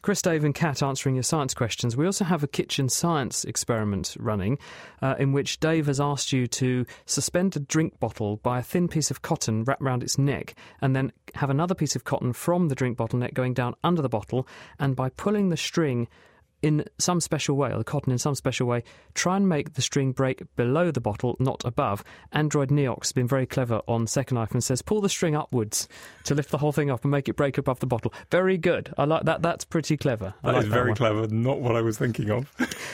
Chris, Dave and Kat answering your science questions. We also have a kitchen science experiment running in which Dave has asked you to suspend a drink bottle by a thin piece of cotton wrapped around its neck and then have another piece of cotton from the drink bottle neck going down under the bottle, and by pulling the string in some special way, or the cotton in some special way, try and make the string break below the bottle, not above. Android Neox has been very clever on Second Life and says, pull the string upwards to lift the whole thing up and make it break above the bottle. Very good. I like that. That's pretty clever. That is very one. clever. Not what I was thinking of.